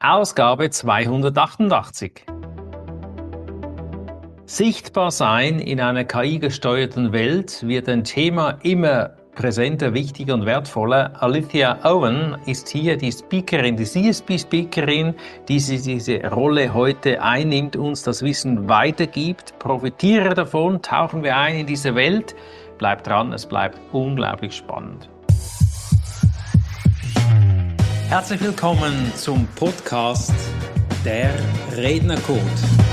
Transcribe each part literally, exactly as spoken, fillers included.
Ausgabe zweihundertachtundachtzig. Sichtbar sein in einer K I-gesteuerten Welt wird ein Thema immer präsenter, wichtiger und wertvoller. Alithia Owen ist hier die Speakerin, die C S P-Speakerin, die diese Rolle heute einnimmt, uns das Wissen weitergibt. Profitiere davon, tauchen wir ein in diese Welt. Bleibt dran, es bleibt unglaublich spannend. Herzlich willkommen zum Podcast Der Rednercode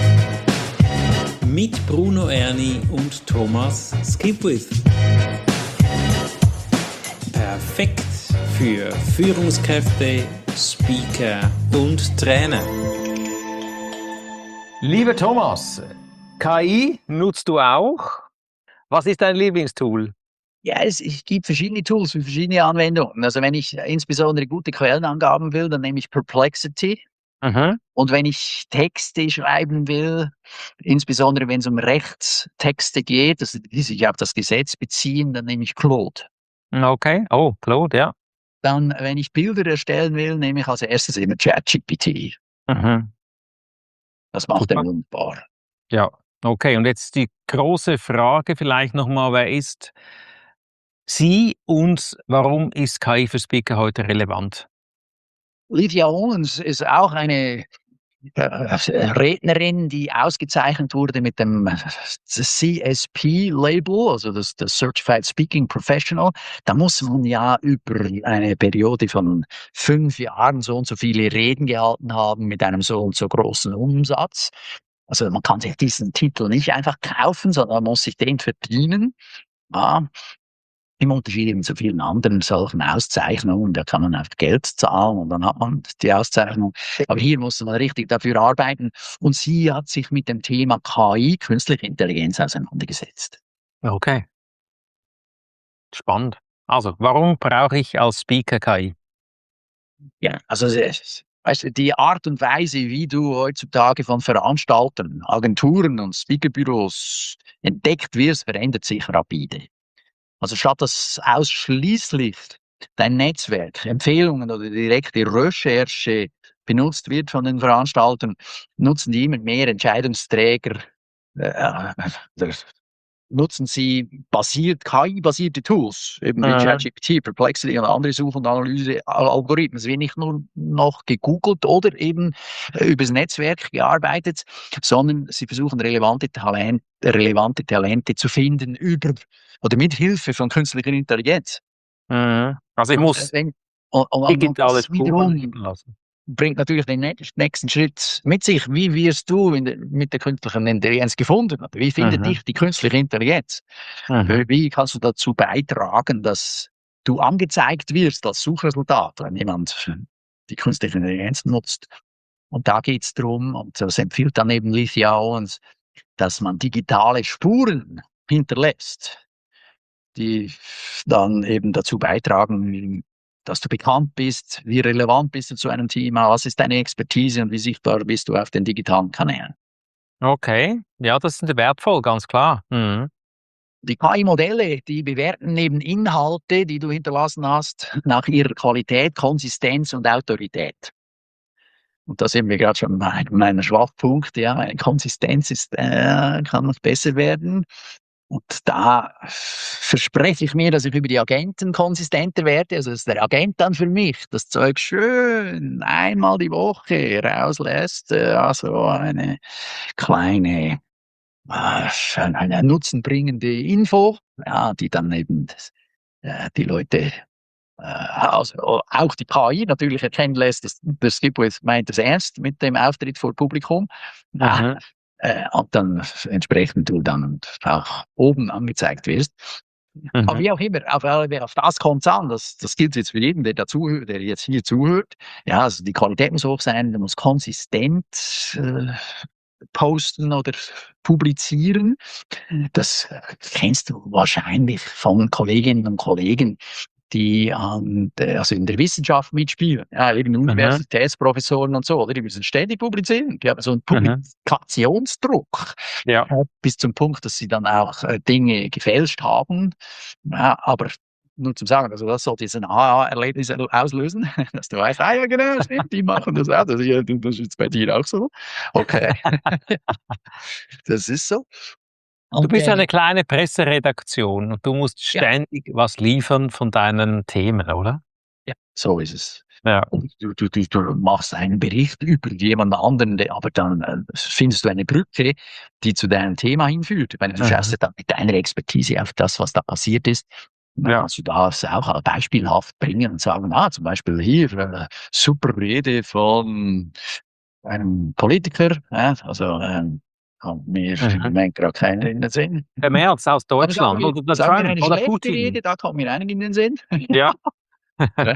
mit Bruno Erni und Thomas Skipwith. Perfekt für Führungskräfte, Speaker und Trainer. Lieber Thomas, K I nutzt du auch? Was ist dein Lieblingstool? Ja, es, es gibt verschiedene Tools für verschiedene Anwendungen. Also wenn ich insbesondere gute Quellenangaben will, dann nehme ich Perplexity. Mhm. Und wenn ich Texte schreiben will, insbesondere wenn es um Rechtstexte geht, also die sich auf das Gesetz beziehen, dann nehme ich Claude. Okay, oh, Claude, ja. Dann, wenn ich Bilder erstellen will, nehme ich als erstes immer ChatGPT. Mhm. Das macht Super. er wunderbar. Ja, okay. Und jetzt die große Frage vielleicht nochmal, wer ist sie und warum ist K I für Speaker heute relevant? Lydia Owens ist auch eine äh, Rednerin, die ausgezeichnet wurde mit dem C S P-Label, also das, das Certified Speaking Professional. Da muss man ja über eine Periode von fünf Jahren so und so viele Reden gehalten haben mit einem so und so großen Umsatz. Also man kann sich diesen Titel nicht einfach kaufen, sondern man muss sich den verdienen. Ja, im Unterschied eben zu vielen anderen solchen Auszeichnungen, da kann man einfach Geld zahlen und dann hat man die Auszeichnung. Aber hier muss man richtig dafür arbeiten. Und sie hat sich mit dem Thema K I, künstliche Intelligenz, auseinandergesetzt. Okay. Spannend. Also, warum brauche ich als Speaker K I? Ja, also weißt du, die Art und Weise, wie du heutzutage von Veranstaltern, Agenturen und Speakerbüros entdeckt wirst, verändert sich rapide. Also statt dass ausschließlich dein Netzwerk, Empfehlungen oder direkte Recherche benutzt wird von den Veranstaltern, nutzen die immer mehr Entscheidungsträger, äh, nutzen sie basiert, K I-basierte Tools, eben wie Mhm. ChatGPT, Perplexity und andere Such- und Analyse-Algorithmen. Es wird nicht nur noch gegoogelt oder eben äh, übers Netzwerk gearbeitet, sondern sie versuchen relevante Talente, relevante Talente zu finden über oder mit Hilfe von künstlicher Intelligenz. Mhm. Also ich muss Wenn, und, und, und digitale das Spuren wiederum hinterlassen. bringt natürlich den nächsten Schritt mit sich. Wie wirst du in der, mit der künstlichen Intelligenz gefunden? Oder wie findet Mhm. dich die künstliche Intelligenz? Mhm. Wie kannst du dazu beitragen, dass du angezeigt wirst als Suchresultat, wenn jemand die künstliche Intelligenz nutzt? Und da geht es darum, und das empfiehlt dann eben Lythia Owens, dass man digitale Spuren hinterlässt, die dann eben dazu beitragen, dass du bekannt bist, wie relevant bist du zu einem Thema, was ist deine Expertise und wie sichtbar bist du auf den digitalen Kanälen. Okay, ja, das ist wertvoll, ganz klar. Mhm. Die K I-Modelle, die bewerten eben Inhalte, die du hinterlassen hast, nach ihrer Qualität, Konsistenz und Autorität. Und da sind wir gerade schon bei meinem Schwachpunkt. Ja, meine Konsistenz ist, äh, kann noch besser werden. Und da verspreche ich mir, dass ich über die Agenten konsistenter werde, also dass der Agent dann für mich das Zeug schön einmal die Woche rauslässt, äh, also eine kleine, äh, eine nutzenbringende Info, ja, die dann eben das, äh, die Leute, äh, also auch die K I natürlich erkennen lässt, dass der Skipwith meint es ernst mit dem Auftritt vor Publikum. Mhm. Äh, und dann entsprechend du dann auch oben angezeigt wirst. Mhm. Aber wie auch immer, auf, auf das kommt es an. Das, das gilt jetzt für jeden, der, dazu, der jetzt hier zuhört. Ja, also die Qualität muss hoch sein, der muss konsistent äh, posten oder publizieren. Das kennst du wahrscheinlich von Kolleginnen und Kollegen, die an der, also in der Wissenschaft mitspielen. Ja, eben Universitätsprofessoren und so, oder? Die müssen ständig publizieren. Die haben so einen Mhm. Publikationsdruck. Ja. Bis zum Punkt, dass sie dann auch äh, Dinge gefälscht haben. Ja, aber nur zum Sagen, also das sollte jetzt ein Aha-Erlebnis auslösen, dass du weißt, ah ja genau, stimmt, die machen das auch, das, ja, das ist jetzt bei dir auch so. Okay, das ist so. Du Und bist ja äh, eine kleine Presseredaktion und du musst ja, ständig was liefern von deinen Themen, oder? ja, so ist es. Ja. Und du, du, du, du machst einen Bericht über jemand anderen, der- aber dann äh, findest du eine Brücke, die zu deinem Thema hinführt. Ich meine, du schaust Mhm. ja dann mit deiner Expertise auf das, was da passiert ist. Und dann Ja. kannst du das auch beispielhaft bringen und sagen, ah, zum Beispiel hier, äh, super Rede von einem Politiker, äh, also ähm, kommt mir im Mhm. Moment gerade keiner in den Sinn. Der Merz aus Aber sagen Deutschland wir, oder der sagen wir Trump eine oder schlechte Rede, Putin. da kommt mir einer in den Sinn. Ja. Ja.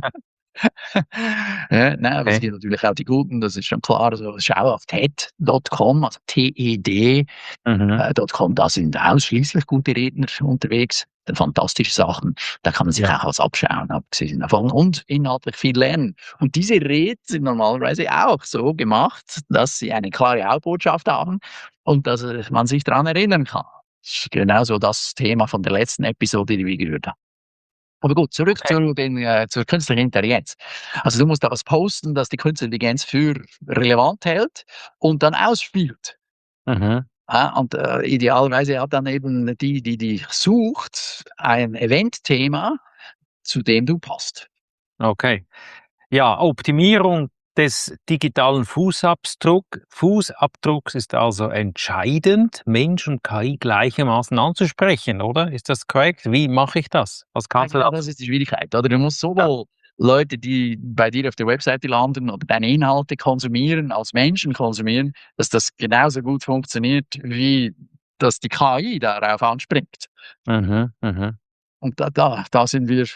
Ja, nein, aber es Okay. gibt natürlich auch die guten, das ist schon klar. Also schau auf T E D Punkt com, also T E D Mhm. äh, .com, da sind ausschließlich gute Redner unterwegs, fantastische Sachen, da kann man sich Ja. auch was abschauen, abgesehen davon, und inhaltlich viel lernen. Und diese Reden sind normalerweise auch so gemacht, dass sie eine klare Hauptbotschaft haben und dass äh, man sich daran erinnern kann. Das ist genauso das Thema von der letzten Episode, die wir gehört haben. Aber gut, zurück Okay. zu den, äh, zur künstlichen Intelligenz. Also du musst da was posten, das die künstliche Intelligenz für relevant hält und dann ausspielt. Mhm. Ja, und äh, idealerweise hat dann eben die, die dich sucht, ein Eventthema, zu dem du passt. Okay. Ja, Optimierung des digitalen Fußabdruck, Fußabdrucks ist also entscheidend, Mensch und K I gleichermaßen anzusprechen, oder? Ist das korrekt? Wie mache ich das? Was Ja, kannst du genau, dazu? das ist die Schwierigkeit, oder? Du musst Ja. sowohl Leute, die bei dir auf der Webseite landen oder deine Inhalte konsumieren, als Menschen konsumieren, dass das genauso gut funktioniert, wie dass die K I darauf anspringt. Mhm. Mhm. Und da, da, da sind wir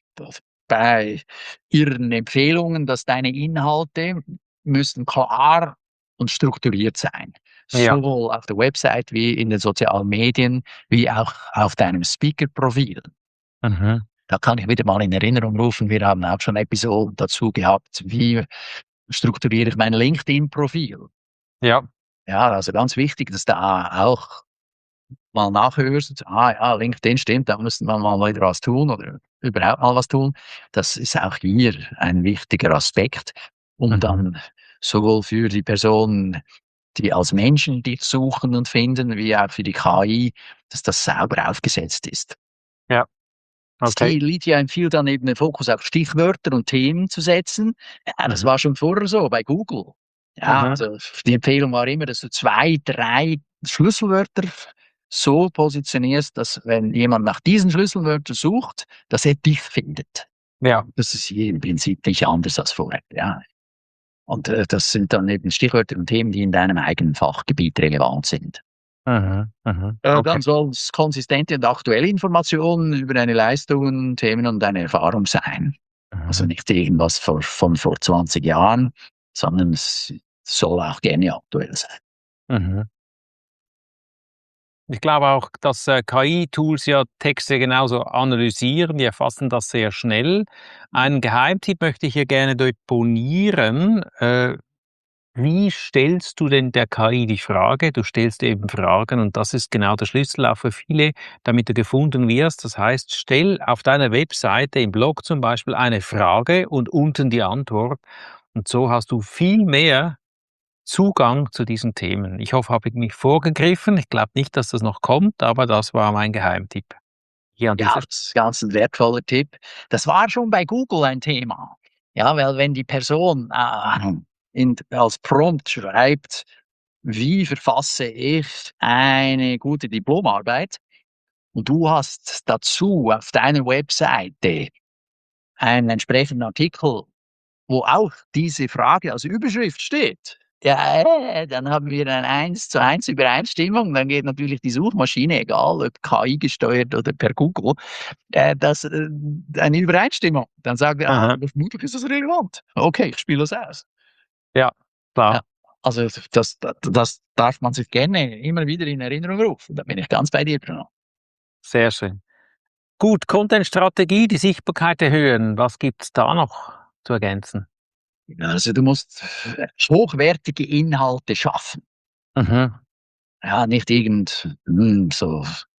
bei Ihren Empfehlungen, dass deine Inhalte müssen klar und strukturiert sein. Ja. Sowohl auf der Website wie in den sozialen Medien, wie auch auf deinem Speaker-Profil. Mhm. Da kann ich wieder mal in Erinnerung rufen, wir haben auch schon Episoden dazu gehabt, wie strukturiere ich mein LinkedIn-Profil. Ja. Ja, also ganz wichtig, dass da auch mal nachhörst, ah ja, LinkedIn stimmt, da müsste man mal wieder was tun oder überhaupt mal was tun. Das ist auch hier ein wichtiger Aspekt, um Mhm. dann sowohl für die Personen, die als Menschen dich suchen und finden, wie auch für die K I, dass das sauber aufgesetzt ist. Ja. Das Okay. Lydia empfiehlt dann eben den Fokus auf Stichwörter und Themen zu setzen. Ja, das Mhm. war schon vorher so bei Google. Ja, Mhm. also die Empfehlung war immer, dass du zwei, drei Schlüsselwörter so positionierst, dass wenn jemand nach diesen Schlüsselwörtern sucht, dass er dich findet. Ja. Das ist hier im Prinzip nicht anders als vorher. Ja. Und äh, das sind dann eben Stichwörter und Themen, die in deinem eigenen Fachgebiet relevant sind. Mhm. Mhm. Äh, Okay. dann soll es konsistente und aktuelle Informationen über deine Leistungen, Themen und deine Erfahrung sein. Also Mhm. nicht irgendwas von, von vor zwanzig Jahren, sondern es soll auch gerne aktuell sein. Mhm. Ich glaube auch, dass äh, K I-Tools ja Texte genauso analysieren, die erfassen das sehr schnell. Einen Geheimtipp möchte ich hier gerne deponieren. Äh, wie stellst du denn der K I die Frage? Du stellst eben Fragen und das ist genau der Schlüssel auch für viele, damit du gefunden wirst. Das heißt, stell auf deiner Webseite, im Blog zum Beispiel, eine Frage und unten die Antwort. Und so hast du viel mehr Zugang zu diesen Themen. Ich hoffe, habe ich mich vorgegriffen. Ich glaube nicht, dass das noch kommt, aber das war mein Geheimtipp. Hier an Ja, dieser das ist ganz ein wertvoller Tipp. Das war schon bei Google ein Thema. Ja, weil wenn die Person äh, in, als Prompt schreibt, wie verfasse ich eine gute Diplomarbeit, und du hast dazu auf deiner Webseite einen entsprechenden Artikel, wo auch diese Frage als Überschrift steht. Ja, äh, dann haben wir eine eins zu eins Übereinstimmung. Dann geht natürlich die Suchmaschine, egal ob K I gesteuert oder per Google, äh, das, äh, eine Übereinstimmung. Dann sagt er, ah, Aha. vermutlich ist das relevant. Okay, ich spiele das aus. Ja, Ja, klar. also das, das, das darf man sich gerne immer wieder in Erinnerung rufen. Da bin ich ganz bei dir, Bruno. Sehr schön. Gut, Content-Strategie, die Sichtbarkeit erhöhen. Was gibt's da noch zu ergänzen? Ja, also du musst äh, hochwertige Inhalte schaffen. Mhm. Ja, nicht irgend hm, so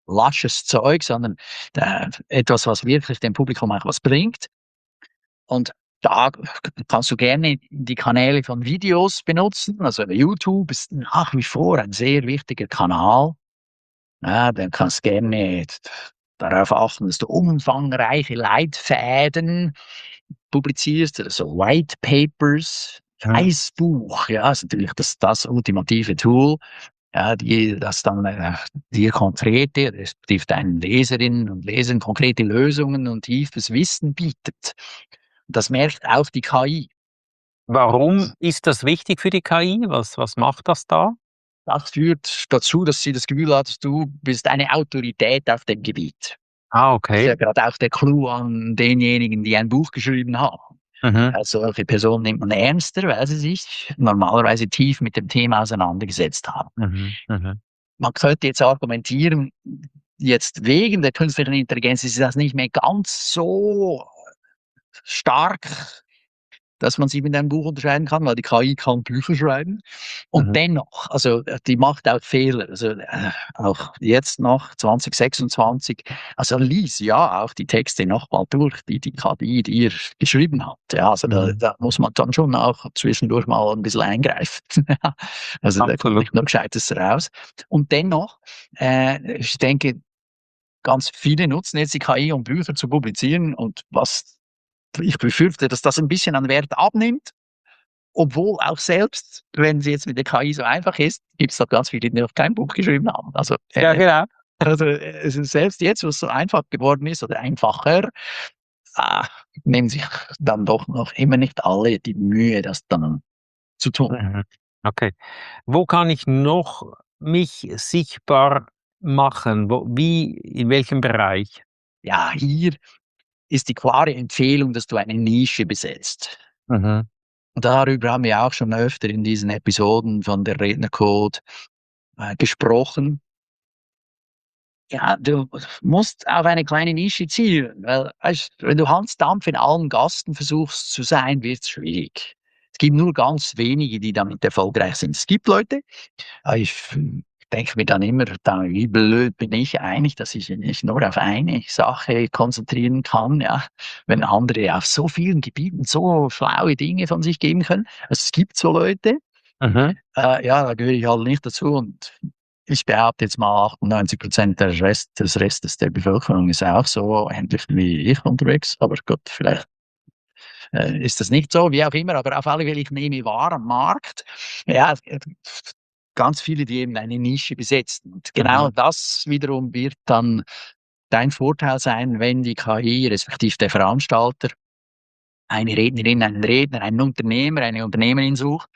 lasches Zeug, sondern äh, etwas, was wirklich dem Publikum auch was bringt. Und da kannst du gerne die Kanäle von Videos benutzen. Also YouTube ist nach wie vor ein sehr wichtiger Kanal. Ja, dann kannst du gerne darauf achten, dass du umfangreiche Leitfäden publizierst, also White Papers, Mhm. Weißbuch, ja, ist natürlich das, das ultimative Tool, ja, die, das dann äh, dir konkrete, respektive deinen Leserinnen und Lesern konkrete Lösungen und tiefes Wissen bietet. Das merkt auch die K I. Warum ist das wichtig für die K I? Was, was macht das da? Das führt dazu, dass sie das Gefühl hat, du bist eine Autorität auf dem Gebiet. Ah, Das ist okay. ja gerade auch der Clou an denjenigen, die ein Buch geschrieben haben. Mhm. Also solche Personen nimmt man ernster, weil sie sich normalerweise tief mit dem Thema auseinandergesetzt haben. Mhm. Mhm. Man könnte jetzt argumentieren, jetzt wegen der künstlichen Intelligenz ist das nicht mehr ganz so stark, dass man sie mit einem Buch unterscheiden kann, weil die K I kann Bücher schreiben. Und Mhm. dennoch, also die macht auch Fehler. Also äh, auch jetzt noch zwanzig sechsundzwanzig, also lies ja auch die Texte nochmal durch, die die K I dir geschrieben hat. Ja, also da, Mhm. da muss man dann schon auch zwischendurch mal ein bisschen eingreifen. Also da kommt Absolut. nicht nur Gescheites raus. Und dennoch, äh, ich denke, ganz viele nutzen jetzt die K I, um Bücher zu publizieren. Und was ich befürchte, dass das ein bisschen an Wert abnimmt, obwohl auch selbst, wenn sie jetzt mit der K I so einfach ist, gibt es doch ganz viele, die noch kein Buch geschrieben haben. Also, Ja, äh, genau. also äh, es ist selbst jetzt, wo es so einfach geworden ist oder einfacher, ah, nehmen sich dann doch noch immer nicht alle die Mühe, das dann zu tun. Mhm. Okay. Wo kann ich noch mich sichtbar machen? Wo, wie, in welchem Bereich? Ja, hier ist die klare Empfehlung, dass du eine Nische besetzt. Mhm. Und darüber haben wir auch schon öfter in diesen Episoden von der Rednercode äh, gesprochen. Ja, du musst auf eine kleine Nische zielen, weil weißt, wenn du Hans Dampf in allen Gasten versuchst zu sein, wird es schwierig. Es gibt nur ganz wenige, die damit erfolgreich sind. Es gibt Leute, äh, ich denke mir dann immer, da, wie blöd bin ich eigentlich, dass ich mich nur auf eine Sache konzentrieren kann, ja, wenn andere auf so vielen Gebieten so schlaue Dinge von sich geben können. Also es gibt so Leute, Mhm. äh, ja, da gehöre ich halt nicht dazu und ich behaupte jetzt mal, achtundneunzig Prozent der Rest, des Restes der Bevölkerung ist auch so ähnlich wie ich unterwegs. Aber Gott, vielleicht äh, ist das nicht so, wie auch immer. Aber auf alle Fälle, ich nehme wahr am Markt, ja, äh, ganz viele, die eben eine Nische besetzen. Und genau Mhm. das wiederum wird dann dein Vorteil sein, wenn die K I, respektive der Veranstalter, eine Rednerin, einen Redner, einen Unternehmer, eine Unternehmerin sucht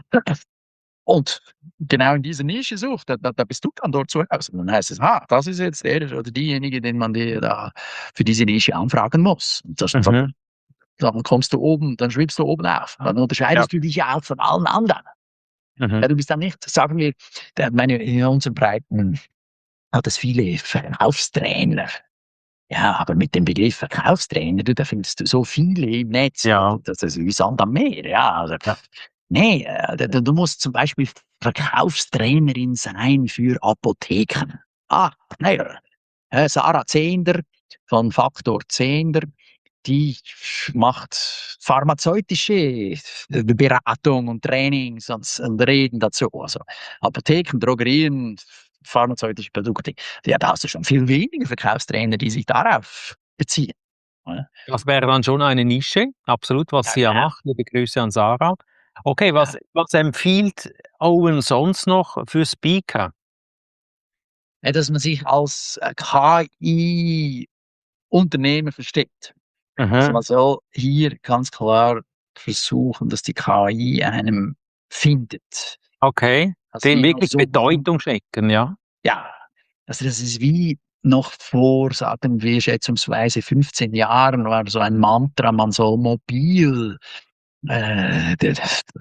und genau in dieser Nische sucht, da, da, da bist du dann dort zu Hause. Und dann heißt es, ah, das ist jetzt der oder diejenige, den man dir da für diese Nische anfragen muss. Und das, Mhm. dann kommst du oben, dann schwebst du oben auf. Dann Ja. unterscheidest du dich ja auch von allen anderen. Ja, Mhm. du bist dann nicht, sagen wir, der, meine, in unseren Breiten hat es viele Verkaufstrainer. Ja, aber mit dem Begriff Verkaufstrainer, du, da findest du so viele im Netz. Ja. Das ist wie Sand am Meer. Ja, also, Ja. nee, äh, du, du musst zum Beispiel Verkaufstrainerin sein für Apotheken. Ah, naja, äh, Sarah Zehnder von Faktor Zehnder, die macht pharmazeutische äh, Beratung und Trainings und, und Reden dazu. Also Apotheken, Drogerien, pharmazeutische Produkte. Ja, da hast du schon viel weniger Verkaufstrainer, die sich darauf beziehen. Oder? Das wäre dann schon eine Nische, absolut, was Ja, sie ja genau. macht. Liebe Grüße an Sarah. Okay, Ja. was, was empfiehlt Owen sonst noch für Speaker? Ja, dass man sich als äh, K I-Unternehmer versteht. Also Mhm. man soll hier ganz klar versuchen, dass die K I einem findet. Okay, Also dem wie wirklich so wie, Bedeutung schenken, ja. ja, also das ist wie noch vor, sagen wir, schätzungsweise fünfzehn Jahren war so ein Mantra, man soll mobil, äh, der,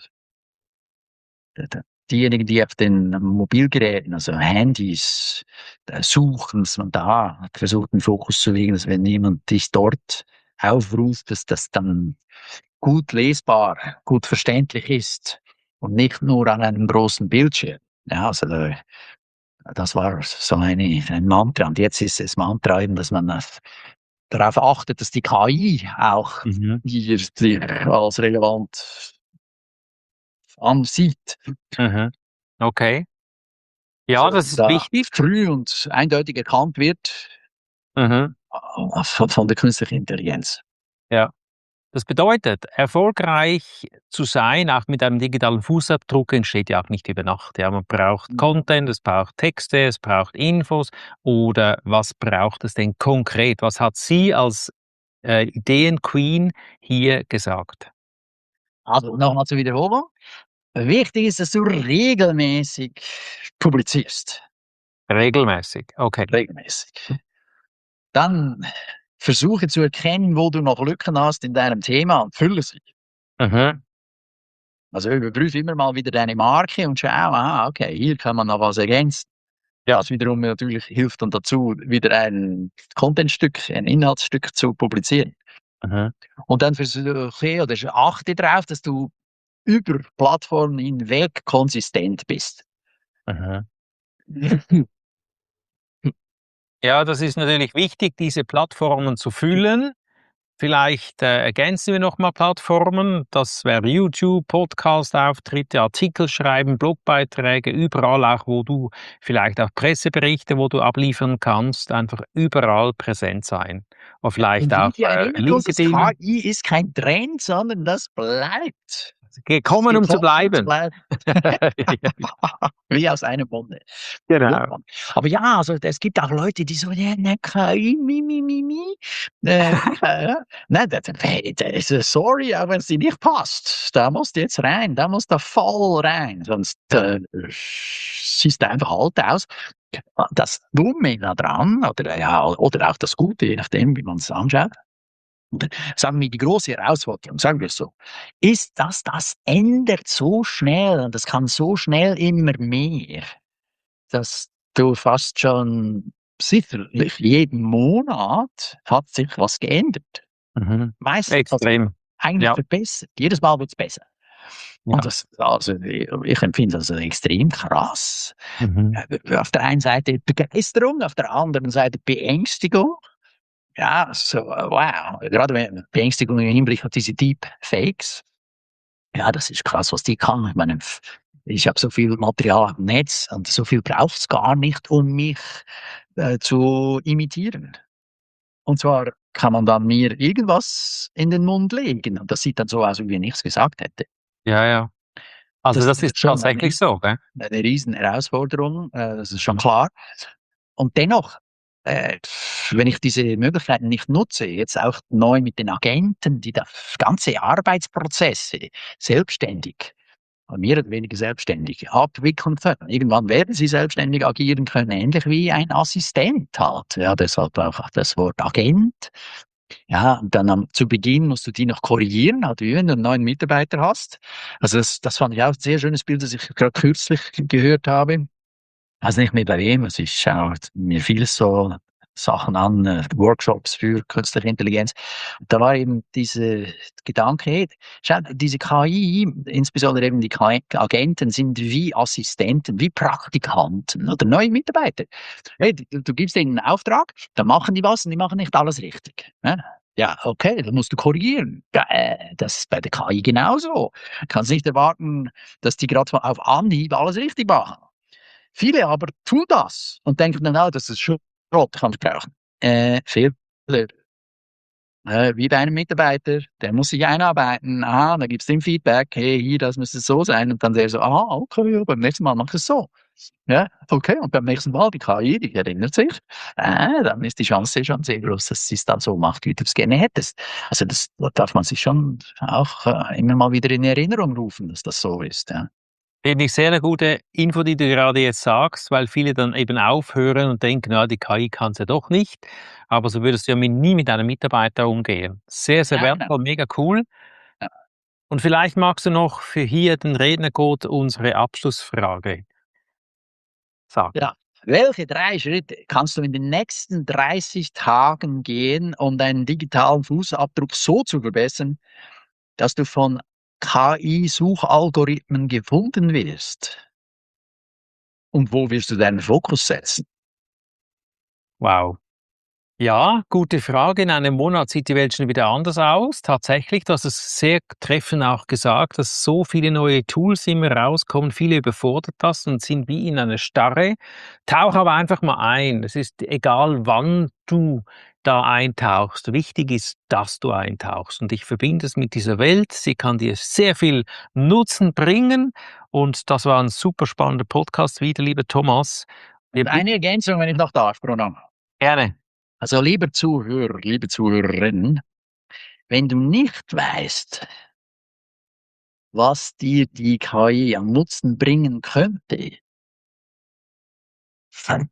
der, der, diejenigen, die auf den Mobilgeräten, also Handys, äh, suchen, dass man da versucht, den Fokus zu legen, dass wenn jemand dich dort aufruft, dass das dann gut lesbar, gut verständlich ist und nicht nur an einem großen Bildschirm. Ja, also da das war so eine, ein Mantra. Und jetzt ist es Mantra eben, dass man darauf achtet, dass die K I auch Mhm. hier sich als relevant ansieht. Mhm. Okay. Ja, Also das ist da wichtig. früh und eindeutig erkannt wird Mhm. äh, von, von der künstlichen Intelligenz. Ja. Das bedeutet, erfolgreich zu sein, auch mit einem digitalen Fußabdruck, entsteht ja auch nicht über Nacht. Ja, man braucht Content, es braucht Texte, es braucht Infos. Oder was braucht es denn konkret? Was hat sie als äh, Ideen-Queen hier gesagt? Also nochmal zur Wiederholung. Wichtig ist, dass du regelmäßig publizierst. Regelmäßig. Okay. Regelmäßig. Dann versuche zu erkennen, wo du noch Lücken hast in deinem Thema und fülle sie. Mhm. Also überprüfe immer mal wieder deine Marke und schau, aha, okay, hier kann man noch was ergänzen. Ja. Das wiederum natürlich hilft dann dazu, wieder ein Contentstück, ein Inhaltsstück zu publizieren. Mhm. Und dann versuche oder achte darauf, dass du über Plattformen hinweg konsistent bist. Mhm. Ja, das ist natürlich wichtig, diese Plattformen zu füllen. Vielleicht äh, ergänzen wir noch mal Plattformen. Das wäre YouTube, Podcast-Auftritte, Artikel schreiben, Blogbeiträge, überall auch, wo du vielleicht auch Presseberichte, wo du abliefern kannst, einfach überall präsent sein. Oder vielleicht Und auch wir äh, erinnern uns, das LinkedIn. K I ist kein Trend, sondern das bleibt. Das ist Gekommen, um zu gekommen, um zu bleiben. bleiben. Wie aus einem Munde. Genau. Aber ja, also es gibt auch Leute, die so, ja, ne, K I, mi, mi, mi, mi. Äh, äh, nein, das, das, das, sorry, auch wenn es dir nicht passt. Da musst du jetzt rein, da musst du voll rein. Sonst äh, siehst du einfach alt aus. Das Dumme daran, oder, ja, oder auch das Gute, je nachdem, wie man es anschaut, oder sagen wir die große Herausforderung, sagen wir es so, ist, dass das ändert so schnell und das kann so schnell immer mehr, dass du fast schon sicherlich jeden Monat hat sich was geändert. Mhm. Meistens also Extrem. eigentlich Ja. verbessert. Jedes Mal wird es besser. Und Ja. das, also ich empfinde das extrem krass. Mhm. Auf der einen Seite Begeisterung, auf der anderen Seite Beängstigung. Ja, so, wow. Gerade wenn Beängstigung im Hinblick auf diese Deepfakes. Ja, das ist krass, was die kann. Ich meine, ich habe so viel Material am Netz und so viel braucht es gar nicht, um mich äh, zu imitieren. Und zwar kann man dann mir irgendwas in den Mund legen und das sieht dann so aus, wie wenn ich es gesagt hätte. Ja, ja. Also Das das ist ist schon eine, tatsächlich so, gell? eine riesen Herausforderung, äh, das ist schon klar. Und dennoch, äh, wenn ich diese Möglichkeiten nicht nutze, jetzt auch neu mit den Agenten, die das ganze Arbeitsprozesse selbstständig, mehr oder weniger selbstständig abwickeln können. Irgendwann werden sie selbstständig agieren können, ähnlich wie ein Assistent halt. Ja, deshalb auch das Wort Agent. Ja, und dann am, zu Beginn musst du die noch korrigieren, halt wie wenn du einen neuen Mitarbeiter hast. Also das, das fand ich auch ein sehr schönes Bild, das ich gerade kürzlich gehört habe. Also nicht mehr bei wem, also ich schaue mir vieles so Sachen an, äh, Workshops für künstliche Intelligenz. Und da war eben dieser Gedanke, hey, schau, diese K I, insbesondere eben die K I-Agenten sind wie Assistenten, wie Praktikanten oder neue Mitarbeiter. Hey, du, du gibst ihnen einen Auftrag, dann machen die was und die machen nicht alles richtig. Ne? Ja, okay, dann musst du korrigieren. Ja, äh, das ist bei der K I genauso. Du kannst nicht erwarten, dass die gerade auf Anhieb alles richtig machen. Viele aber tun das und denken dann, ah, das ist Schrott, kann ich brauchen. Äh, Fehler. Äh, wie bei einem Mitarbeiter, der muss sich einarbeiten. Aha, da gibt's dem Feedback, hey, hier, das müsste so sein. Und dann der so, aha, okay, ja, beim nächsten Mal mach ich es so. Ja, okay, und beim nächsten Mal, die K I, die erinnert sich, äh, dann ist die Chance schon sehr groß, dass sie es dann so macht, wie du es gerne hättest. Also das da darf man sich schon auch äh, immer mal wieder in Erinnerung rufen, dass das so ist. Ja. Finde ich sehr 'ne gute Info, die du gerade jetzt sagst, weil viele dann eben aufhören und denken: „Ja, die K I kann's ja doch nicht.“ Aber so würdest du ja mit nie mit einem Mitarbeiter umgehen. Sehr, sehr Ja, genau. wertvoll, mega cool. Ja. Und vielleicht magst du noch für hier den Rednercode unsere Abschlussfrage sagen. Ja. Welche drei Schritte kannst du in den nächsten dreißig Tagen gehen, um deinen digitalen Fußabdruck so zu verbessern, dass du von K I-Suchalgorithmen gefunden wirst? und wo wirst du deinen Fokus setzen? Wow. Ja, gute Frage. In einem Monat sieht die Welt schon wieder anders aus. Tatsächlich, du hast es sehr treffend auch gesagt, dass so viele neue Tools immer rauskommen. Viele überfordert das und sind wie in einer Starre. Tauch aber einfach mal ein. Es ist egal, wann du da eintauchst. Wichtig ist, dass du eintauchst. Und ich verbinde es mit dieser Welt. Sie kann dir sehr viel Nutzen bringen. Und das war ein super spannender Podcast wieder, lieber Thomas. Wir Und eine Ergänzung, wenn ich noch darf, Bruno. gerne. Also, lieber Zuhörer, liebe Zuhörerin, wenn du nicht weißt, was dir die K I an Nutzen bringen könnte, dann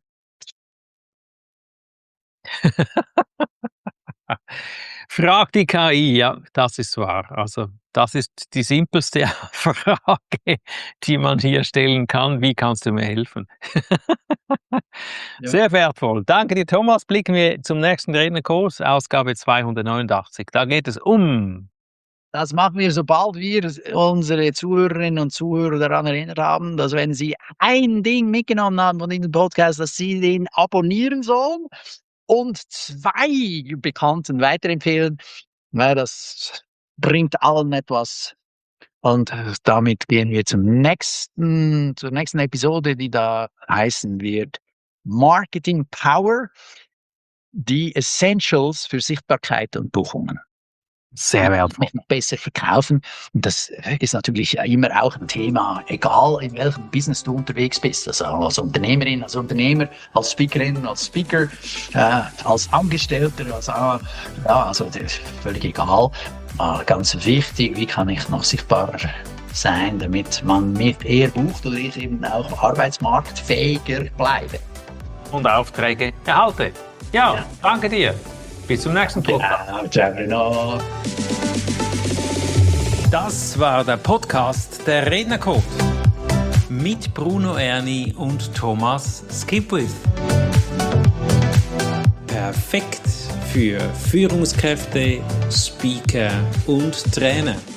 Frag die K I, ja, das ist wahr. Also, das ist die simpelste Frage, die man hier stellen kann. Wie kannst du mir helfen? Ja. Sehr wertvoll. Danke dir, Thomas. Blicken wir zum nächsten Rednerkurs, Ausgabe zweihundertneunundachtzig. Da geht es um. Das machen wir, sobald wir unsere Zuhörerinnen und Zuhörer daran erinnert haben, dass wenn sie ein Ding mitgenommen haben von diesem Podcast, dass sie den abonnieren sollen und zwei Bekannten weiterempfehlen, weil das bringt allen etwas. Und damit gehen wir zum nächsten, zur nächsten Episode, die da heißen wird Marketing Power, die Essentials für Sichtbarkeit und Buchungen. Sehr wertvoll. Noch besser verkaufen. Und das ist natürlich immer auch ein Thema, egal in welchem Business du unterwegs bist. Also als Unternehmerin, als Unternehmer, als Speakerin, als Speaker, äh, als Angestellter, als, ja, also das ist völlig egal. Aber ganz wichtig, wie kann ich noch sichtbarer sein, damit man mich eher bucht oder ich eben auch arbeitsmarktfähiger bleibe. Und Aufträge erhalte. Ja, ja. Danke dir. Bis zum nächsten Podcast. Ciao, ciao. Das war der Podcast der Rednercode mit Bruno Erni und Thomas Skipwith. Perfekt für Führungskräfte, Speaker und Trainer.